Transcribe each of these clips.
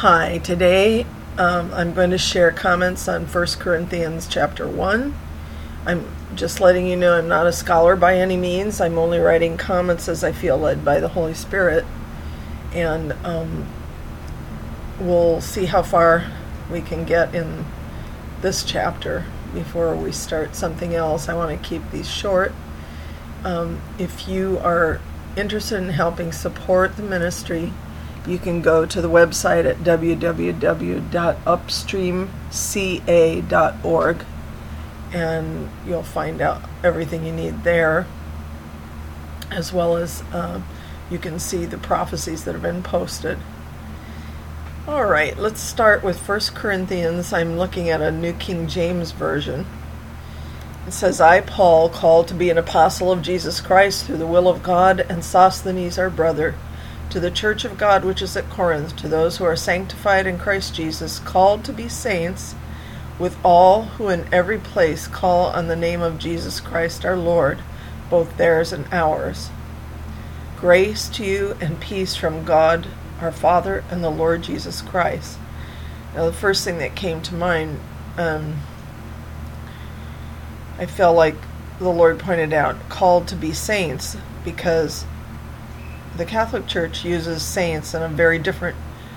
Hi, today I'm going to share comments on 1 Corinthians chapter 1. I'm just letting you know I'm not a scholar by any means. I'm only writing comments as I feel led by the Holy Spirit. And we'll see how far we can get in this chapter before we start something else. I want to keep these short. If you are interested in helping support the ministry, you can go to the website at www.upstreamca.org and you'll find out everything you need there, as well as you can see the prophecies that have been posted. All right, let's start with 1 Corinthians. I'm looking at a New King James Version. It says, I, Paul, called to be an apostle of Jesus Christ through the will of God, and Sosthenes our brother, to the church of God which is at Corinth, to those who are sanctified in Christ Jesus, called to be saints, with all who in every place call on the name of Jesus Christ our Lord, both theirs and ours. Grace to you and peace from God our Father and the Lord Jesus Christ. Now the first thing that came to mind, I felt like the Lord pointed out, called to be saints, because the Catholic Church uses saints in a very different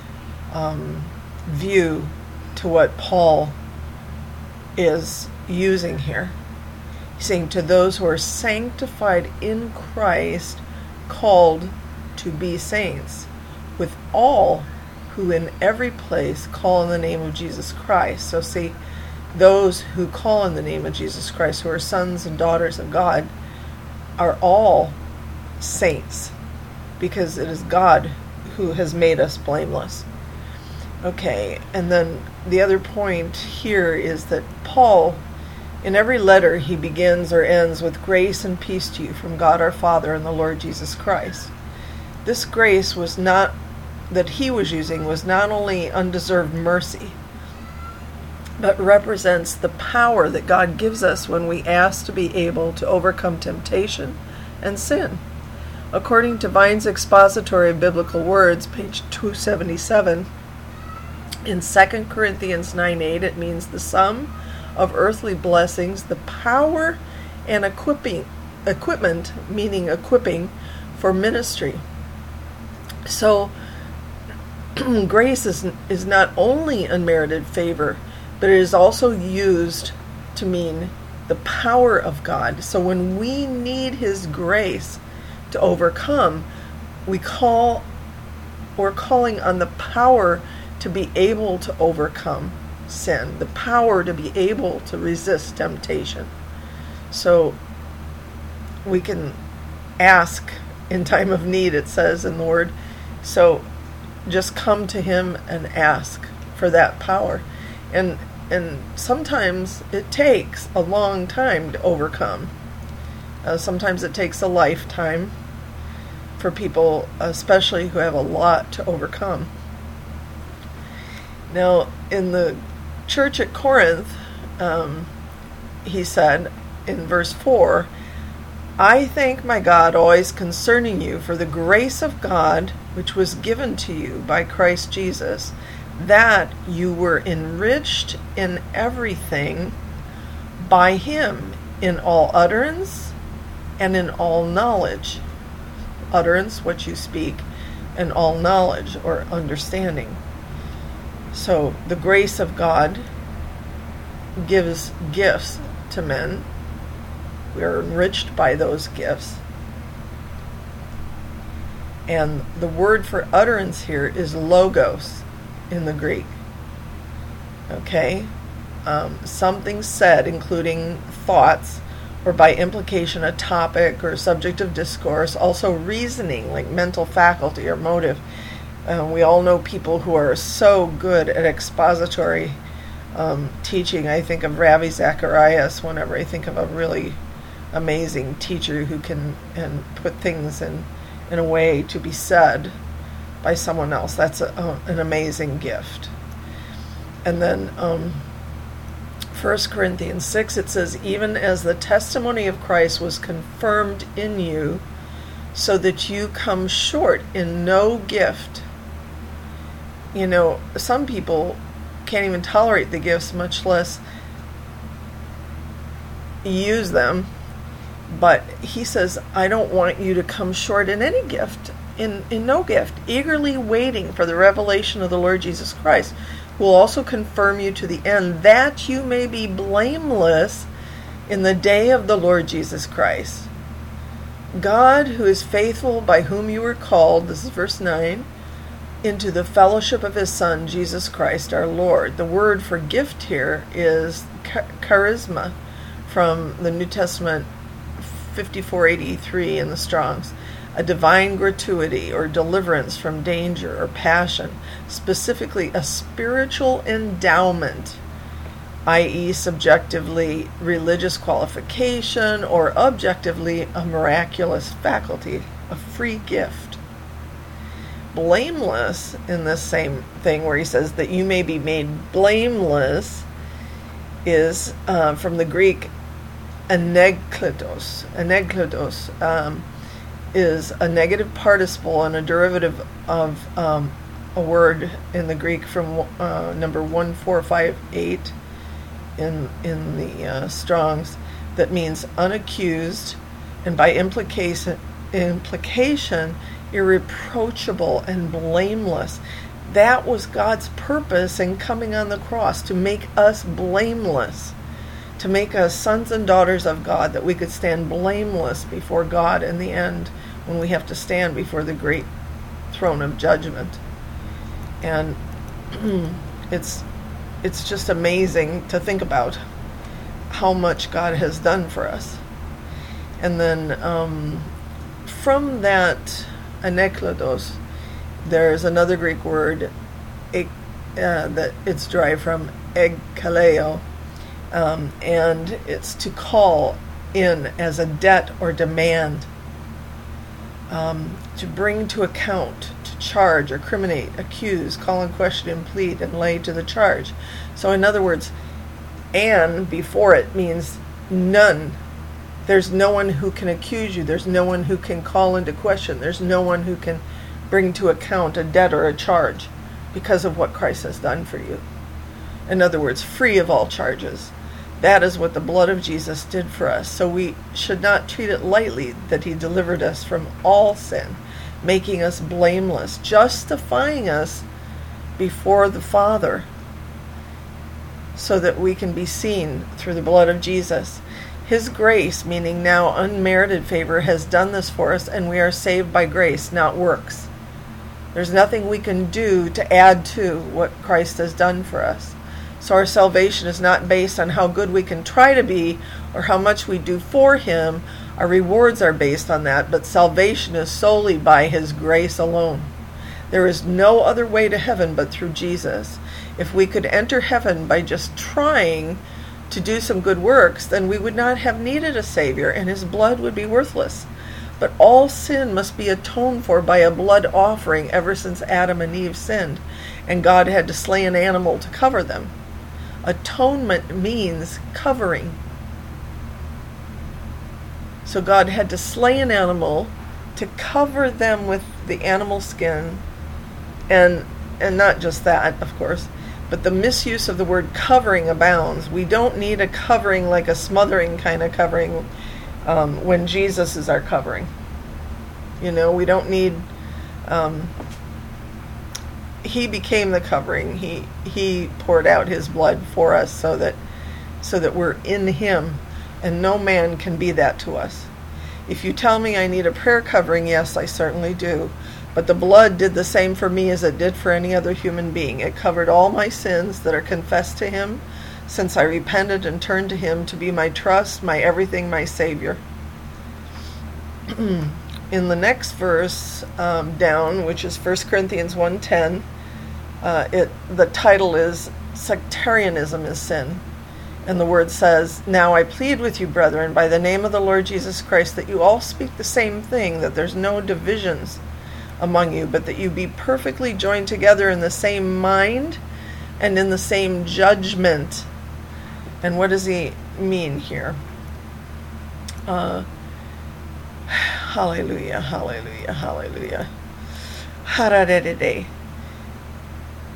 view to what Paul is using here. He's saying to those who are sanctified in Christ, called to be saints, with all who in every place call on the name of Jesus Christ. So see, those who call on the name of Jesus Christ, who are sons and daughters of God, are all saints, because it is God who has made us blameless. Okay, and then the other point here is that Paul, in every letter, he begins or ends with grace and peace to you from God our Father and the Lord Jesus Christ. This grace was not, that he was using, was not only undeserved mercy, but represents the power that God gives us when we ask to be able to overcome temptation and sin. According to Vine's Expository of Biblical Words, page 277, in 2 Corinthians 9:8, it means the sum of earthly blessings, the power and equipment, meaning equipping for ministry. So, grace is not only unmerited favor, but it is also used to mean the power of God. So when we need His grace to overcome, we're calling on the power to be able to overcome sin, the power to be able to resist temptation. So we can ask in time of need, it says in the Word. So just come to Him and ask for that power. And sometimes it takes a long time to overcome. Sometimes it takes a lifetime for people, especially who have a lot to overcome. Now, in the church at Corinth, he said in verse 4, I thank my God always concerning you for the grace of God which was given to you by Christ Jesus, that you were enriched in everything by Him, in all utterance and in all knowledge. Utterance, what you speak, and all knowledge or understanding. So the grace of God gives gifts to men. We are enriched by those gifts. And the word for utterance here is logos in the Greek. Okay? Something said, including thoughts, or by implication a topic or subject of discourse. Also reasoning, like mental faculty or motive. We all know people who are so good at expository teaching. I think of Ravi Zacharias whenever I think of a really amazing teacher who can and put things in a way to be said by someone else. That's an amazing gift. And then 1 Corinthians 6, it says, even as the testimony of Christ was confirmed in you, so that you come short in no gift, some people can't even tolerate the gifts, much less use them. But he says, I don't want you to come short in any gift, in no gift, eagerly waiting for the revelation of the Lord Jesus Christ, who will also confirm you to the end, that you may be blameless in the day of the Lord Jesus Christ. God, who is faithful, by whom you were called, this is verse 9, into the fellowship of his Son, Jesus Christ our Lord. The word for gift here is charisma, from the New Testament 5483 in the Strongs. A divine gratuity or deliverance from danger or passion, specifically a spiritual endowment, i.e. subjectively religious qualification, or objectively a miraculous faculty, a free gift. Blameless, in this same thing where he says that you may be made blameless, is from the Greek anekletos. Anekletos is a negative participle and a derivative of a word in the Greek from number 1458 in the Strongs, that means unaccused, and by implication irreproachable and blameless. That was God's purpose in coming on the cross, to make us blameless, to make us sons and daughters of God, that we could stand blameless before God in the end, when we have to stand before the great throne of judgment. And it's just amazing to think about how much God has done for us. And then from that aneklodos, there's another Greek word that it's derived from egkaleo, and it's to call in as a debt or demand, to bring to account, to charge or criminate, accuse, call in question and plead, and lay to the charge. So in other words, and before it means none. There's no one who can accuse you. There's no one who can call into question. There's no one who can bring to account a debt or a charge because of what Christ has done for you. In other words, free of all charges. That is what the blood of Jesus did for us. So we should not treat it lightly that he delivered us from all sin, making us blameless, justifying us before the Father, so that we can be seen through the blood of Jesus. His grace, meaning now unmerited favor, has done this for us, and we are saved by grace, not works. There's nothing we can do to add to what Christ has done for us. So our salvation is not based on how good we can try to be or how much we do for him. Our rewards are based on that, but salvation is solely by his grace alone. There is no other way to heaven but through Jesus. If we could enter heaven by just trying to do some good works, then we would not have needed a Savior, and his blood would be worthless. But all sin must be atoned for by a blood offering ever since Adam and Eve sinned, and God had to slay an animal to cover them. Atonement means covering. So God had to slay an animal to cover them with the animal skin, and not just that, of course, but the misuse of the word covering abounds. We don't need a covering like a smothering kind of covering when Jesus is our covering. We don't need... he became the covering. He poured out his blood for us so that we're in him, and no man can be that to us. If you tell me I need a prayer covering, yes, I certainly do. But the blood did the same for me as it did for any other human being. It covered all my sins that are confessed to him since I repented and turned to him to be my trust, my everything, my Savior. In the next verse down, which is 1 Corinthians 1:10, the title is Sectarianism is Sin. And the word says, "Now I plead with you, brethren, by the name of the Lord Jesus Christ, that you all speak the same thing, that there's no divisions among you, but that you be perfectly joined together in the same mind and in the same judgment." And what does he mean here? Hallelujah, hallelujah, hallelujah. Haradede.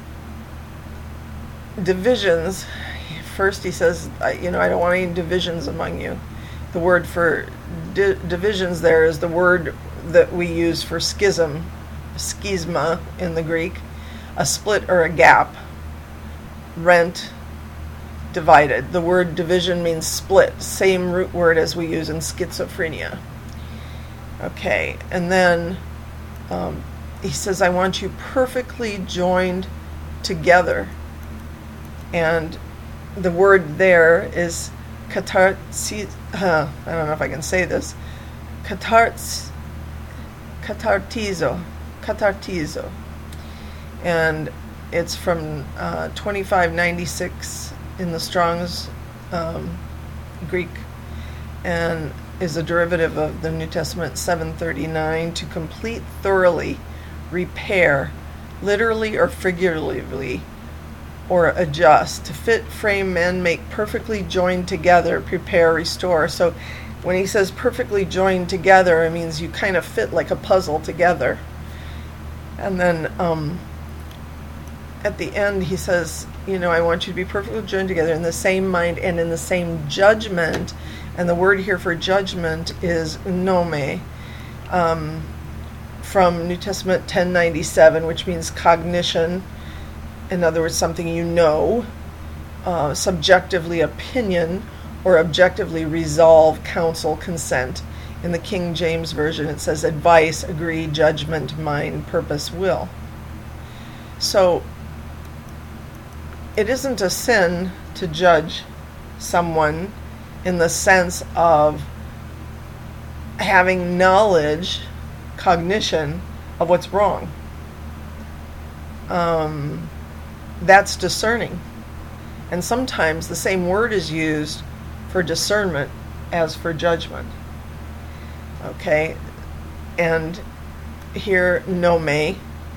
divisions, first he says, I don't want any divisions among you. The word for divisions there is the word that we use for schisma in the Greek, a split or a gap, rent, divided. The word division means split, same root word as we use in schizophrenia. Okay, and then he says, I want you perfectly joined together. And the word there is katartizo. I don't know if I can say this. Katartizo. And it's from 2596 in the Strong's Greek, and is a derivative of the New Testament 739, to complete, thoroughly, repair, literally or figuratively, or adjust, to fit, frame, mend, make perfectly joined together, prepare, restore. So when he says perfectly joined together, it means you kind of fit like a puzzle together. And then at the end he says, I want you to be perfectly joined together in the same mind and in the same judgment. And the word here for judgment is nome, from New Testament 1097, which means cognition. In other words, something you know, subjectively opinion, or objectively resolve, counsel, consent. In the King James Version, it says advice, agree, judgment, mind, purpose, will. So it isn't a sin to judge someone in the sense of having knowledge, cognition of what's wrong. That's discerning. And sometimes the same word is used for discernment as for judgment. Okay? And here, nome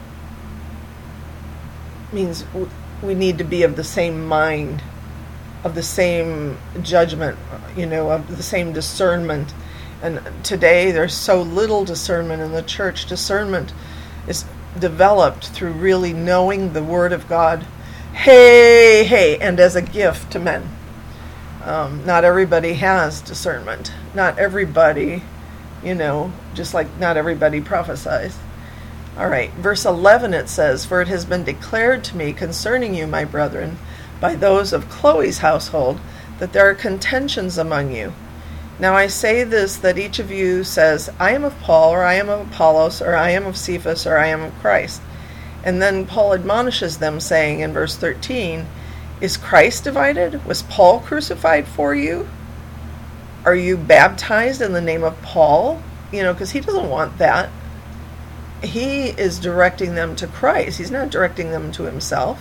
means we need to be of the same mind, of the same judgment, of the same discernment. And today there's so little discernment in the church. Discernment is developed through really knowing the Word of God. Hey, and as a gift to men. Not everybody has discernment. Not everybody, just like not everybody prophesies. All right, verse 11 it says, For it has been declared to me concerning you, my brethren, by those of Chloe's household, that there are contentions among you. Now I say this, that each of you says, I am of Paul, or I am of Apollos, or I am of Cephas, or I am of Christ. And then Paul admonishes them, saying in verse 13, Is Christ divided? Was Paul crucified for you? Are you baptized in the name of Paul? Because he doesn't want that. He is directing them to Christ. He's not directing them to himself.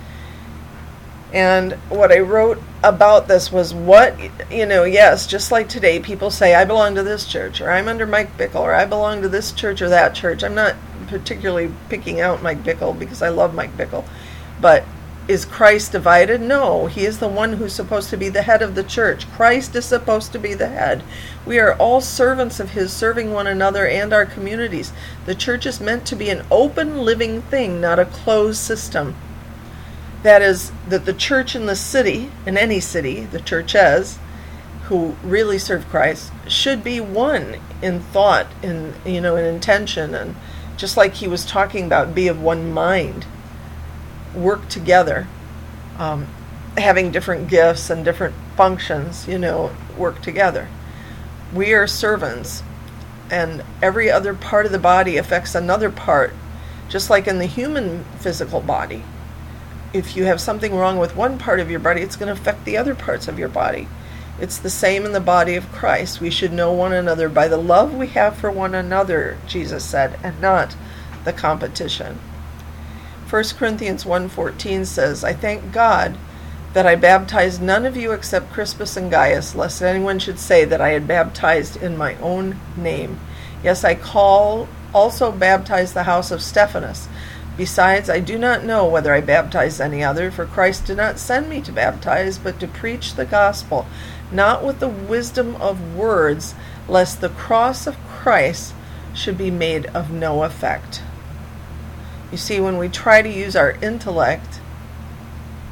And what I wrote about this was yes, just like today, people say, I belong to this church, or I'm under Mike Bickle, or I belong to this church or that church. I'm not particularly picking out Mike Bickle because I love Mike Bickle. But is Christ divided? No, he is the one who's supposed to be the head of the church. Christ is supposed to be the head. We are all servants of his, serving one another and our communities. The church is meant to be an open, living thing, not a closed system. That is, that the church in the city, in any city, the churches who really serve Christ, should be one in thought, in intention, and just like he was talking about, be of one mind, work together, having different gifts and different functions, work together. We are servants, and every other part of the body affects another part, just like in the human physical body. If you have something wrong with one part of your body, it's going to affect the other parts of your body. It's the same in the body of Christ. We should know one another by the love we have for one another, Jesus said, and not the competition. 1 Corinthians 1:14 says, I thank God that I baptized none of you except Crispus and Gaius, lest anyone should say that I had baptized in my own name. Yes, I also baptized the house of Stephanas. Besides, I do not know whether I baptized any other, for Christ did not send me to baptize, but to preach the gospel, not with the wisdom of words, lest the cross of Christ should be made of no effect. You see, when we try to use our intellect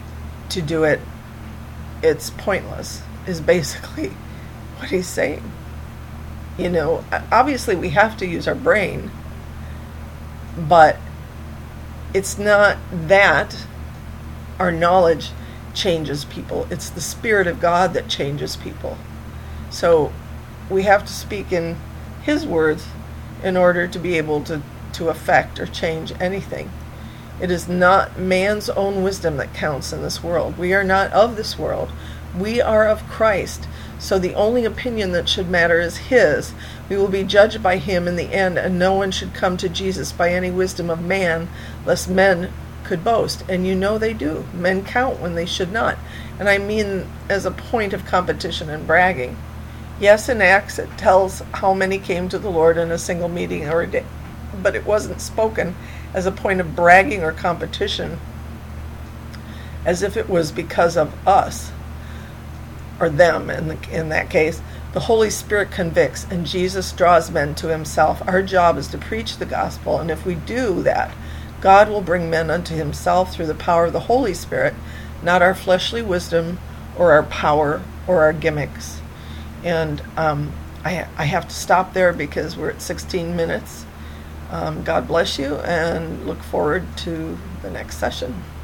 to do it, it's pointless, is basically what he's saying. You know, obviously we have to use our brain, but it's not that our knowledge changes people. It's the Spirit of God that changes people. So we have to speak in His words in order to be able to affect or change anything. It is not man's own wisdom that counts in this world. We are not of this world. We are of Christ. So the only opinion that should matter is His. We will be judged by Him in the end, and no one should come to Jesus by any wisdom of man, lest men could boast. And you know they do. Men count when they should not. And I mean as a point of competition and bragging. Yes, in Acts it tells how many came to the Lord in a single meeting or a day, but it wasn't spoken as a point of bragging or competition, as if it was because of us, or them in that case. The Holy Spirit convicts, and Jesus draws men to Himself. Our job is to preach the gospel, and if we do that, God will bring men unto Himself through the power of the Holy Spirit, not our fleshly wisdom or our power or our gimmicks. And I have to stop there because we're at 16 minutes. God bless you, and look forward to the next session.